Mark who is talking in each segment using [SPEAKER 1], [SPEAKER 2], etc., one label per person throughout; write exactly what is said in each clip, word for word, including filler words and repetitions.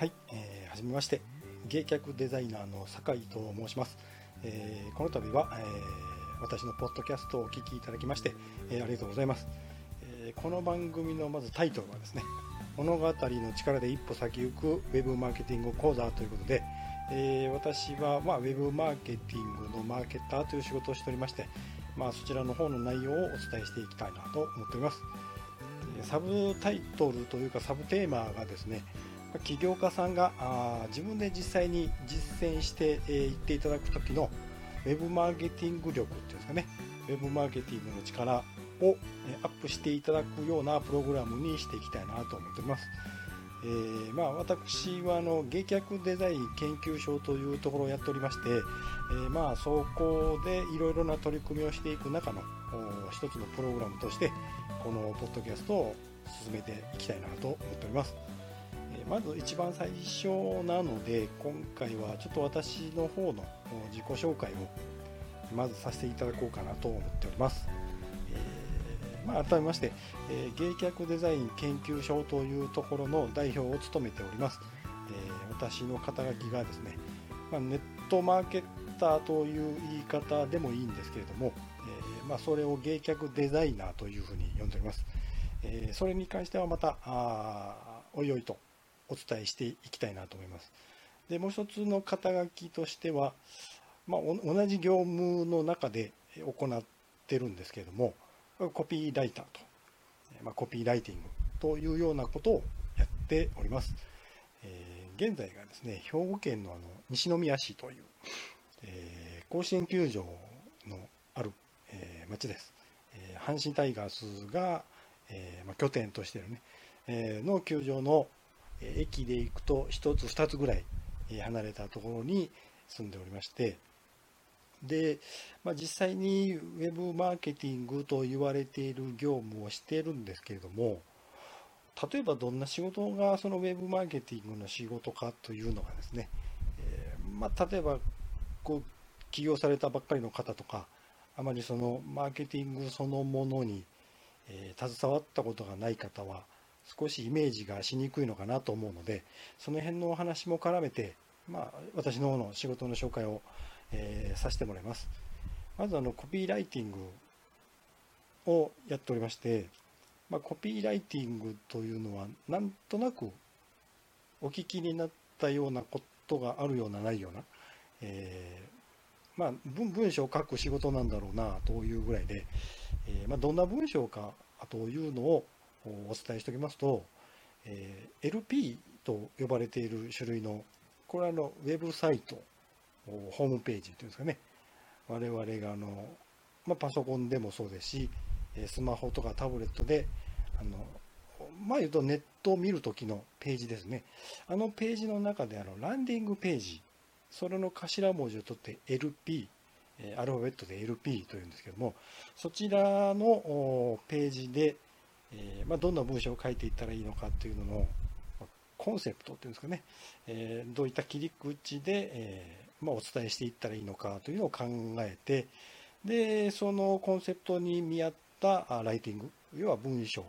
[SPEAKER 1] はい、えー、はじめまして。芸脚デザイナーの酒井と申します。えーこの度は、えー私のポッドキャストをお聞きいただきまして、えーありがとうございます。えーこの番組のまずタイトルはですね、物語の力で一歩先行くウェブマーケティング講座ということで、えー私は、まあ、ウェブマーケティングのマーケッターという仕事をしておりまして、まあ、そちらの方の内容をお伝えしていきたいなと思っております。サブタイトルというかサブテーマがですね、起業家さんがあ自分で実際に実践してい、えー、っていただく時のウェブマーケティング力っていうんですかね、ウェブマーケティングの力をえアップしていただくようなプログラムにしていきたいなと思っております。えーまあ、私はあの芸脚デザイン研究所というところをやっておりまして、えー、まあそこでいろいろな取り組みをしていく中の一つのプログラムとしてこのポッドキャストを進めていきたいなと思っております。まず一番最初なので、今回はちょっと私の方の自己紹介をまずさせていただこうかなと思っております。えーまあ、改めまして、えー、芸脚デザイン研究所というところの代表を務めております。えー、私の肩書きがですね、まあ、ネットマーケッターという言い方でもいいんですけれども、えーまあ、それを芸脚デザイナーというふうに呼んでおります。えー、それに関してはまたあおいおいとお伝えしていきたいなと思います。で、もう一つの肩書きとしては、まあ、同じ業務の中で行ってるんですけれども、コピーライターと、まあ、コピーライティングというようなことをやっております。えー、現在がですね、兵庫県のあの西宮市という、えー、甲子園球場のある、えー、町です。えー、阪神タイガースが、えーまあ、拠点としているね、えー、の球場の駅で行くとひとつふたつぐらい離れたところに住んでおりまして、で、まあ、実際にウェブマーケティングと言われている業務をしているんですけれども、例えばどんな仕事がそのウェブマーケティングの仕事かというのがですね、えーまあ、例えばこう起業されたばっかりの方とか、あまりそのマーケティングそのものに、えー携わったことがない方は少しイメージがしにくいのかなと思うので、その辺のお話も絡めて、まあ、私の方の仕事の紹介を、えーさせてもらいます。まずあのコピーライティングをやっておりまして、まあ、コピーライティングというのはなんとなくお聞きになったようなことがあるようなないような、えーまあ、文文章を書く仕事なんだろうなというぐらいで、えーまあ、どんな文章かというのをお伝えしておきますと、えー エルピー と呼ばれている種類の、これはあのウェブサイト、ホームページというんですかね、我々があの、まあ、パソコンでもそうですし、スマホとかタブレットで、あのまあ言うとネットを見るときのページですね。あのページの中であのランディングページ、それの頭文字を取って エルピー、アルファベットで エルピー というんですけども、そちらのページで、えーまあ、どんな文章を書いていったらいいのかというののコンセプトっていうんですかね、えーどういった切り口で、えーまあ、お伝えしていったらいいのかというのを考えて、でそのコンセプトに見合ったライティング、要は文章、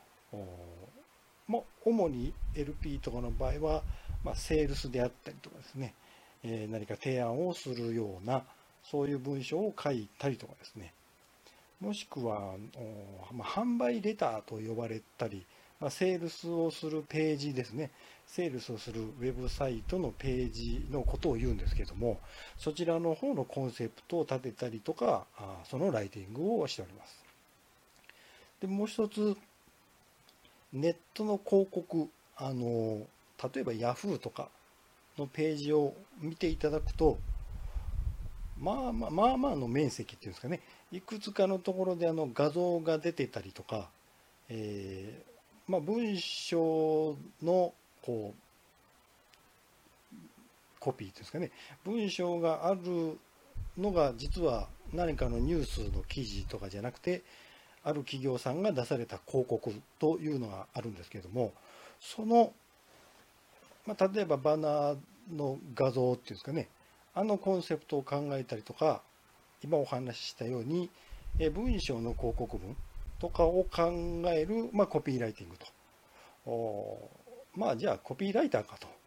[SPEAKER 1] まあ、主に エルピー とかの場合は、まあ、セールスであったりとかですね、えー何か提案をするようなそういう文章を書いたりとかですね、もしくは、まあ、販売レターと呼ばれたり、まあ、セールスをするページですね。セールスをするウェブサイトのページのことを言うんですけども、そちらの方のコンセプトを立てたりとか、そのライティングをしております。で、もう一つ、ネットの広告、あの、例えば Yahoo とかのページを見ていただくと、まあまあまあまあの面積っていうんですかね、いくつかのところであの画像が出てたりとか、えーまあ、文章のこうコピーっていうんですかね、文章があるのが実は何かのニュースの記事とかじゃなくて、ある企業さんが出された広告というのがあるんですけれども、その、まあ、例えばバナーの画像っていうんですかね、あのコンセプトを考えたりとか、今お話ししたように、え文章の広告文とかを考える、まあ、コピーライティングと。おまあじゃあコピーライターかと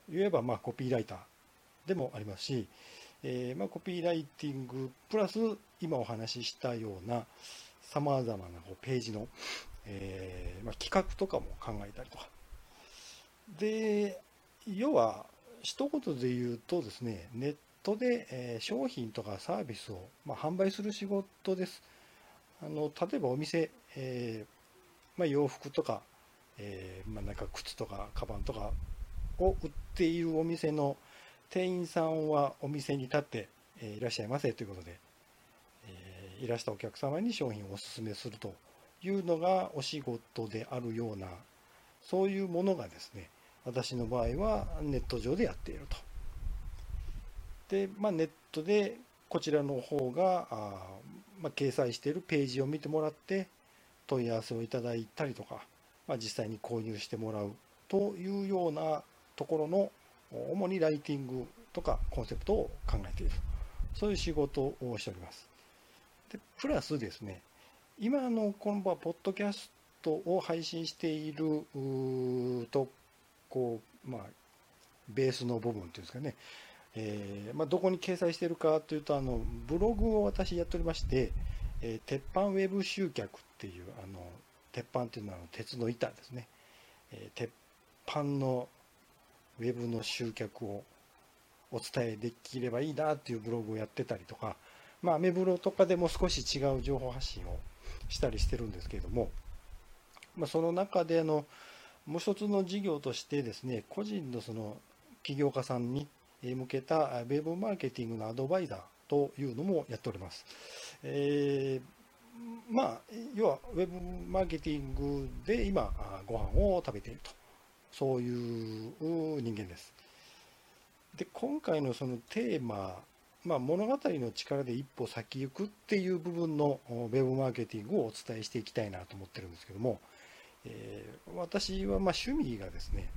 [SPEAKER 1] 言えばまあコピーライターでもありますし、えー、まあコピーライティングプラス今お話ししたようなさまざまなこうページの、えーまあ、企画とかも考えたりとかで、要は一言で言うとですね、ネットで、えー、商品とかサービスを、まあ、販売する仕事です。あの例えばお店、えーまあ、洋服とか、えーまあ、なんか靴とかカバンとかを売っているお店の店員さんはお店に立って、えー、いらっしゃいませということで、えー、いらしたお客様に商品をお勧めするというのがお仕事であるような、そういうものがですね、私の場合はネット上でやっていると。で、まあ、ネットでこちらの方があ、まあ、掲載しているページを見てもらって問い合わせをいただいたりとか、まあ、実際に購入してもらうというようなところの主にライティングとかコンセプトを考えている、そういう仕事をしております。でプラスですね、今のこのポッドキャストを配信しているとこう、まあ、ベースの部分っていうんですかね、えーまあ、どこに掲載しているかというと、あのブログを私やっておりまして、えー、鉄板ウェブ集客っていう、あの鉄板っていうのは鉄の板ですね、えー、鉄板のウェブの集客をお伝えできればいいなっていうブログをやってたりとか、まあ、アメブロとかでも少し違う情報発信をしたりしてるんですけれども、まあ、その中であのもう一つの事業としてですね、個人のその起業家さんに向けたウェブマーケティングのアドバイザーというのもやっております。えー、まあ要はウェブマーケティングで今ご飯を食べていると、そういう人間です。で今回のそのテーマ、まあ、物語の力で一歩先行くっていう部分のウェブマーケティングをお伝えしていきたいなと思ってるんですけども、えー、私はまあ趣味がですね、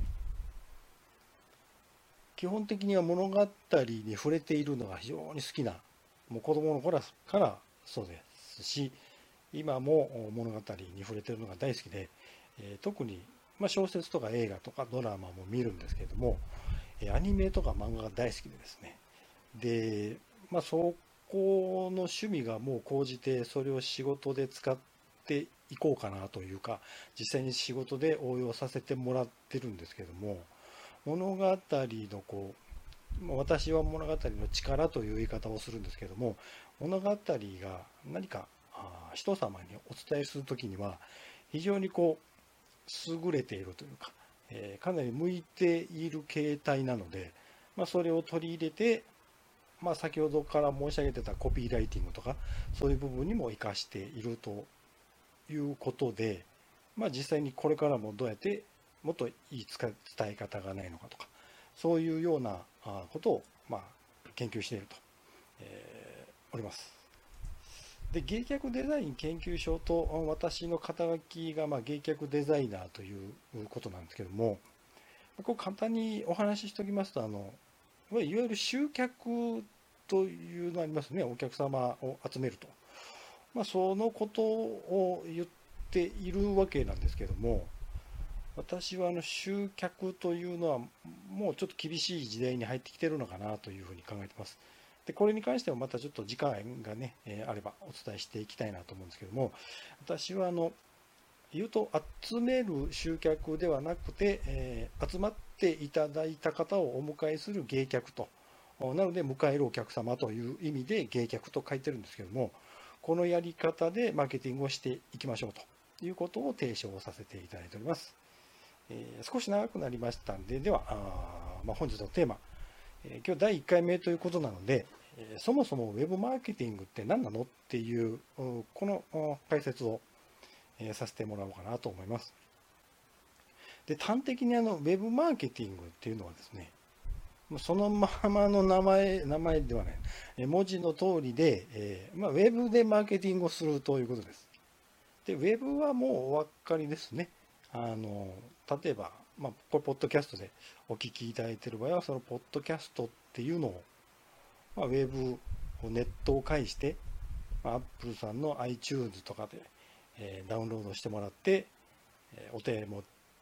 [SPEAKER 1] 基本的には物語に触れているのが非常に好きな、もう子供の頃からそうですし、今も物語に触れているのが大好きで、えー、特にまあ小説とか映画とかドラマも見るんですけれども、アニメとか漫画が大好きでですね、で、まあ、そこの趣味がもう高じて、それを仕事で使っていこうかなというか、実際に仕事で応用させてもらってるんですけども、物語のこう、私は物語の力という言い方をするんですけども、物語が何か人様にお伝えするときには、非常にこう、優れているというか、えー、かなり向いている形態なので、まあ、それを取り入れて、まあ、先ほどから申し上げてたコピーライティングとかそういう部分にも活かしているということで、まあ、実際にこれからもどうやってもっといい伝え方がないのかとか、そういうようなことをまあ研究していると、えー、おります。で芸脚デザイン研究所と私の肩書きがまあ芸脚デザイナーということなんですけども、こう簡単にお話ししておきますと、あのいわゆる集客というのがありますね。お客様を集めると、まあ、そのことを言っているわけなんですけども、私はあの集客というのはもうちょっと厳しい時代に入ってきてるのかなというふうに考えてます。でこれに関してはまたちょっと時間がね、えー、あればお伝えしていきたいなと思うんですけども、私はあの言うと集める集客ではなくて、えー、集まっていただいた方をお迎えする芸客と、なので迎えるお客様という意味で芸客と書いてるんですけども、このやり方でマーケティングをしていきましょうということを提唱させていただいております。えー、少し長くなりましたんで、ではあ、まあ、本日のテーマ、えー、今日だいいっかいめということなので、えー、そもそもウェブマーケティングって何なのっていうこの解説をさせてもらおうかなと思います。で端的にあのウェブマーケティングっていうのはですね、そのままの名前名前ではない文字の通りで、えーまあ、ウェブでマーケティングをするということです。でウェブはもうお分かりですね。あの例えば、まあ、これポッドキャストでお聞きいただいている場合は、そのポッドキャストっていうのを、まあ、ウェブネットを介して、まあ、Apple さんの iTunes とかで、えー、ダウンロードしてもらって、えー、お手持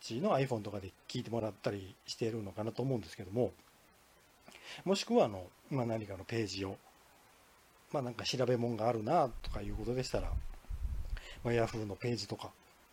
[SPEAKER 1] ちの iPhone とかで聞いてもらったりしているのかなと思うんですけども、もしくはあの、まあ、何かのページを、まあ、なんか調べ物があるなとかいうことでしたら、まあ、Yahoo のページとか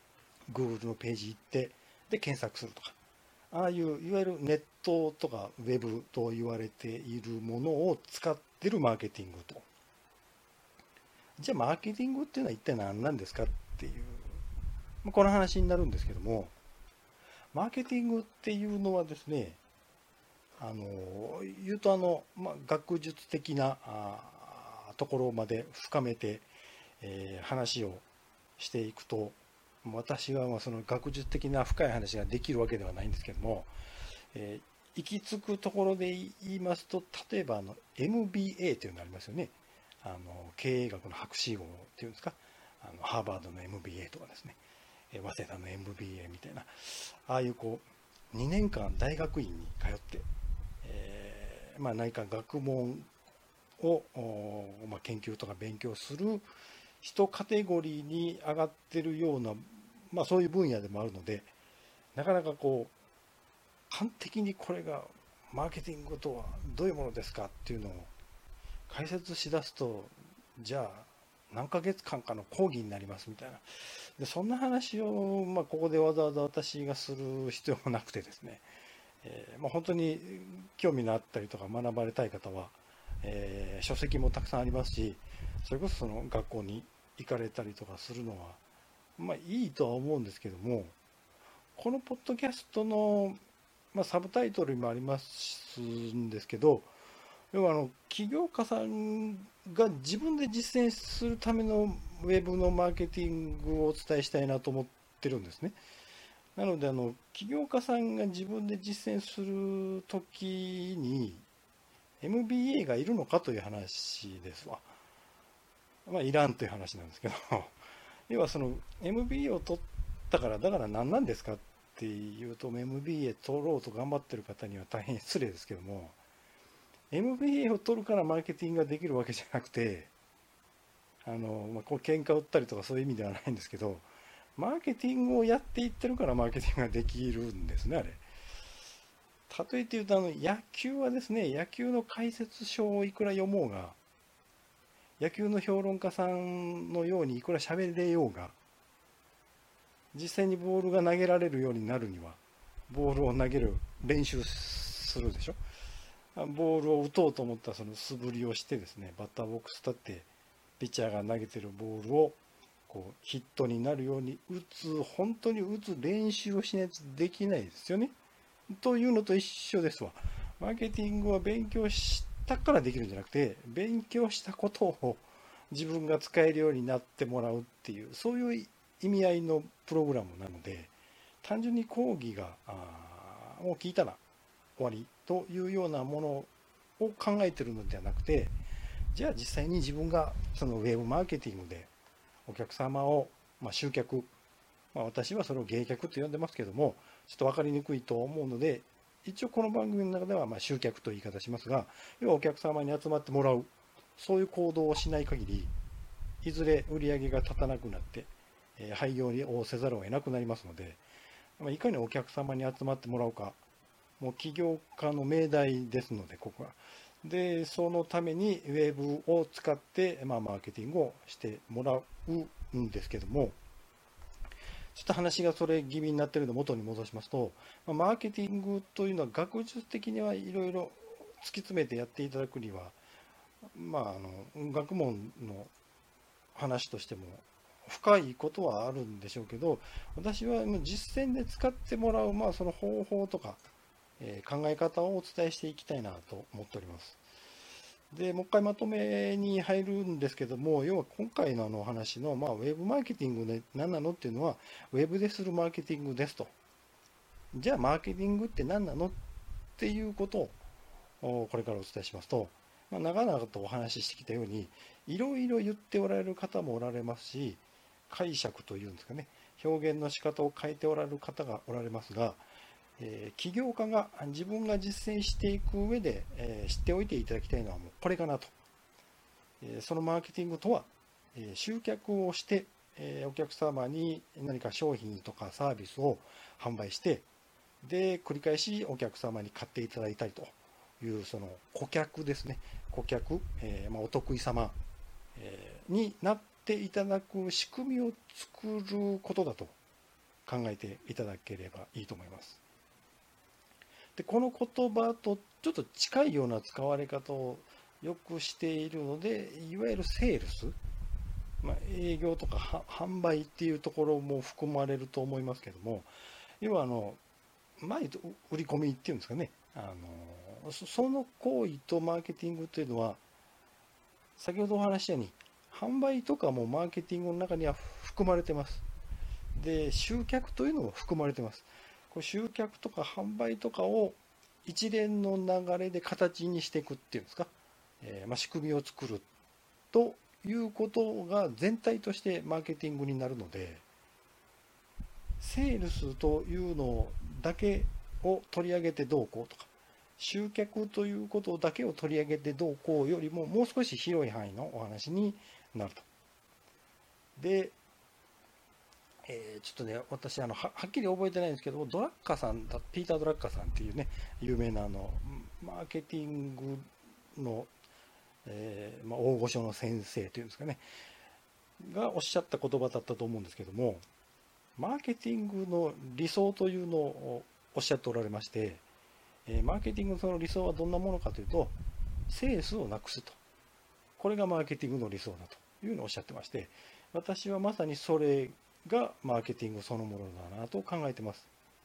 [SPEAKER 1] Google のページ行ってで検索するとか、ああいういわゆるネットとかウェブと言われているものを使ってるマーケティングと、じゃあマーケティングっていうのは一体何なんですかっていう、まあ、この話になるんですけども、マーケティングっていうのはですね、あの言うとあの、まあ、学術的なあところまで深めて、えー、話をしていくと、私はまあその学術的な深い話ができるわけではないんですけども、えー、行き着くところで言いますと、例えばあの エムビーエー というのがありますよね。あの経営学の博士号っていうんですか、あのハーバードの エムビーエー とかですね、早稲田の エムビーエー みたいな、ああいうこうにねんかん大学院に通って、えーまあ、何か学問を、まあ、研究とか勉強する一カテゴリーに上がってるような、まあ、そういう分野でもあるので、なかなかこう端的にこれがマーケティングとはどういうものですかっていうのを解説しだすと、じゃあ何ヶ月間かの講義になりますみたいな、でそんな話を、まあ、ここでわざわざ私がする必要もなくてですね、えーまあ、本当に興味のあったりとか学ばれたい方は、えー、書籍もたくさんありますし、それこそその学校に行かれたりとかするのは、まあ、いいとは思うんですけども、このポッドキャストの、まあ、サブタイトルにもありますんですけど、要はあの起業家さんが自分で実践するためのウェブのマーケティングをお伝えしたいなと思ってるんですね。なのであの起業家さんが自分で実践するときに エムビーエー がいるのかという話ですわ。まあいらんという話なんですけど、要はその エムビーエー を取ったからだから何なんですかっていうと、 エムビーエー 取ろうと頑張ってる方には大変失礼ですけども、エムビーエー を取るからマーケティングができるわけじゃなくて、あの、まあ、こう喧嘩売ったりとかそういう意味ではないんですけど、マーケティングをやっていってるからマーケティングができるんですね、あれ。例えて言うと、あの野球はですね、野球の解説書をいくら読もうが、野球の評論家さんのようにいくら喋れようが、実際にボールが投げられるようになるには、ボールを投げる練習するでしょ。ボールを打とうと思ったらその素振りをしてですね、バッターボックス立ってピッチャーが投げてるボールをこうヒットになるように打つ、本当に打つ練習をしないとできないですよね。というのと一緒ですわ。マーケティングは勉強したからできるんじゃなくて、勉強したことを自分が使えるようになってもらうっていう、そういう意味合いのプログラムなので、単純に講義がを聞いたら終わりというようなものを考えているのではなくて、じゃあ実際に自分がそのウェブマーケティングでお客様を、まあ、集客、まあ、私はそれを迎客と呼んでますけども、ちょっと分かりにくいと思うので、一応この番組の中ではまあ集客という言い方しますが、要はお客様に集まってもらう、そういう行動をしない限り、いずれ売り上げが立たなくなって、えー、廃業をせざるを得なくなりますので、まあ、いかにお客様に集まってもらうか、もう起業家の命題ですので、ここは。で、そのためにウェブを使って、まあ、マーケティングをしてもらうんですけども、ちょっと話がそれ気味になっているので元に戻しますと、まあ、マーケティングというのは学術的にはいろいろ突き詰めてやっていただくには、まあ、あの学問の話としても深いことはあるんでしょうけど、私は実践で使ってもらう、まあ、その方法とか、えー、考え方をお伝えしていきたいなと思っております。で、もう一回まとめに入るんですけども、要は今回のあのお話の、まあ、ウェブマーケティングで何なのっていうのは、ウェブでするマーケティングですと。じゃあ、マーケティングって何なのっていうことをこれからお伝えしますと、まあ、長々とお話ししてきたように、いろいろ言っておられる方もおられますし、解釈というんですかね、表現の仕方を変えておられる方がおられますが、えー、起業家が自分が実践していく上で、えー、知っておいていただきたいのはもうこれかなと。えー、そのマーケティングとは、えー、集客をして、 えー、お客様に何か商品とかサービスを販売して、で繰り返しお客様に買っていただいたりというその顧客ですね、顧客、えーまあ、お得意様、えー、になっていただく仕組みを作ることだと考えていただければいいと思います。でこの言葉とちょっと近いような使われ方をよくしているので、いわゆるセールス、まあ、営業とか販売っていうところも含まれると思いますけども、要はあの前と売り込みっていうんですかね、あのその行為とマーケティングというのは、先ほどお話したように販売とかもマーケティングの中には含まれてます。で集客というのも含まれてます。これ集客とか販売とかを一連の流れで形にしていくっていうんですか、えーまあ、仕組みを作るということが全体としてマーケティングになるので、セールスというのだけを取り上げてどうこうとか、集客ということだけを取り上げてどうこうよりも、もう少し広い範囲のお話になると。で、えー、ちょっとね、私あのは、はっきり覚えてないんですけど、ドラッカーさんだ、ピーター・ドラッカーさんっていうね、有名なあのマーケティングの、えーまあ、大御所の先生というんですかね、がおっしゃった言葉だったと思うんですけども、マーケティングの理想というのをおっしゃっておられまして、えー、マーケティングのその理想はどんなものかというと、セールスをなくすと。これがマーケティングの理想だというのをおっしゃってまして、私はまさにそれがマーケティングそのものだなと考えてます。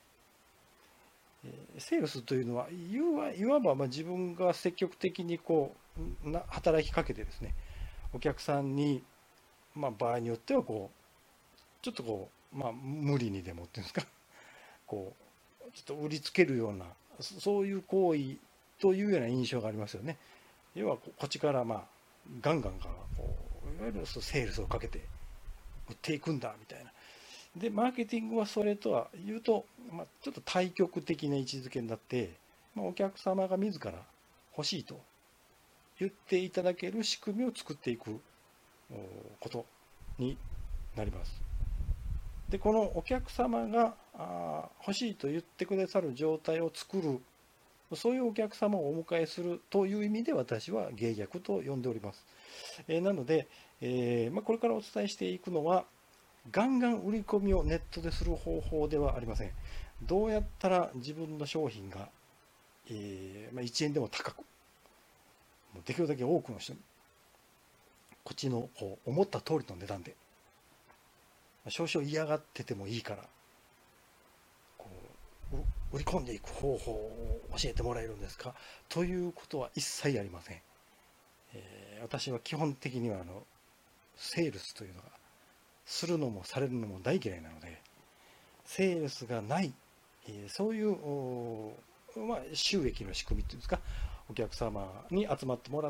[SPEAKER 1] セールスというのはいわばまあ自分が積極的にこうな働きかけてですね、お客さんに、まあ、場合によってはこうちょっとこう、まあ、無理にでもっていうんですか、こうちょっと売りつけるような、そういう行為というような印象がありますよね。要はこっちからまあガンガンがこういわゆるセールスをかけて売っていくんだみたいな。でマーケティングはそれとは言うと、まあ、ちょっと対極的な位置づけになって、まあ、お客様が自ら欲しいと言っていただける仕組みを作っていくことになります。でこのお客様が欲しいと言ってくださる状態を作る、そういうお客様をお迎えするという意味で私は芸逆と呼んでおります。えー、なので、えーまあ、これからお伝えしていくのは、ガンガン売り込みをネットでする方法ではありません。どうやったら自分の商品が、えーまあ、いちえんでも高く、できるだけ多くの人にこっちのこう思った通りの値段で、少々嫌がっててもいいからこう売り込んでいく方法を教えてもらえるんですかということは一切ありません。えー、私は基本的にはあのセールスというのがするのもされるのも大嫌いなので、セールスがない、えー、そういう、まあ、収益の仕組みっていうんですか、お客様に集まってもらって、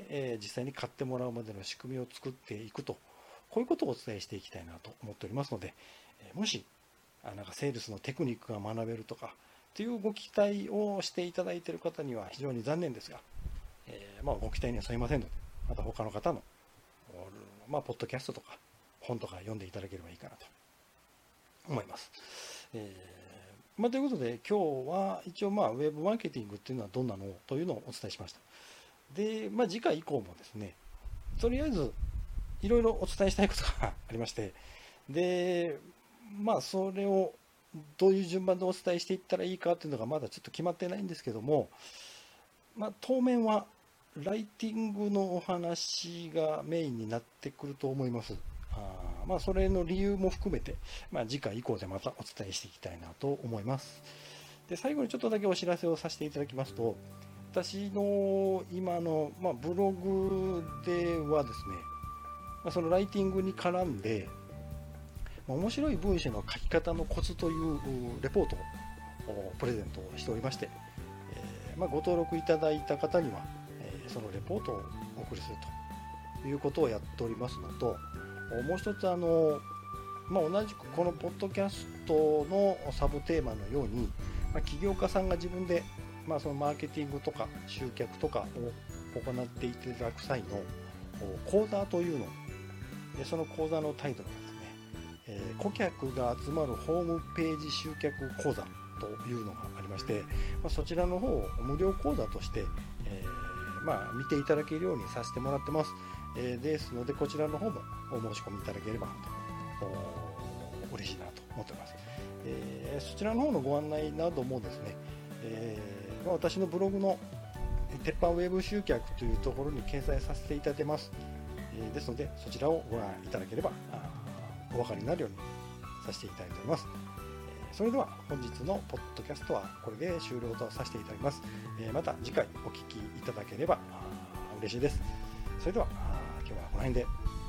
[SPEAKER 1] えー、実際に買ってもらうまでの仕組みを作っていくと、こういうことをお伝えしていきたいなと思っておりますので、えー、もしあなんかセールスのテクニックが学べるとかというご期待をしていただいている方には非常に残念ですが、えーまあ、ご期待には添いませんので、また他の方の、まあ、ポッドキャストとか本とか読んでいただければいいかなと思います。えーまあ、ということで今日は一応まあウェブマーケティングっていうのはどんなのというのをお伝えしました。で、まあ、次回以降もですね、とりあえずいろいろお伝えしたいことがありまして、で、まあそれをどういう順番でお伝えしていったらいいかというのがまだちょっと決まってないんですけども、まあ、当面はライティングのお話がメインになってくると思います。あまあそれの理由も含めて、まあ、次回以降でまたお伝えしていきたいなと思います。で最後にちょっとだけお知らせをさせていただきますと、私の今の、まあ、ブログではですね、まあ、そのライティングに絡んで、まあ、面白い文章の書き方のコツというレポートをプレゼントしておりまして、えーまあ、ご登録いただいた方には、えー、そのレポートをお送りするということをやっておりますのと、もう一つあの、まあ、同じくこのポッドキャストのサブテーマのように、まあ、起業家さんが自分で、まあ、そのマーケティングとか集客とかを行っていただく際の講座というので、その講座のタイトルがですね、 えー、顧客が集まるホームページ集客講座というのがありまして、まあ、そちらの方を無料講座として、えーまあ、見ていただけるようにさせてもらってます。えー、ですのでこちらの方もお申し込みいただければと嬉しいなと思っております。えー、そちらの方のご案内などもですね、えーまあ、私のブログの鉄板ウェブ集客というところに掲載させていただいてます。えー、ですのでそちらをご覧いただければお分かりになるようにさせていただいております。えー、それでは本日のポッドキャストはこれで終了とさせていただきます。えー、また次回お聞きいただければ嬉しいです。それでは今日はこの辺で。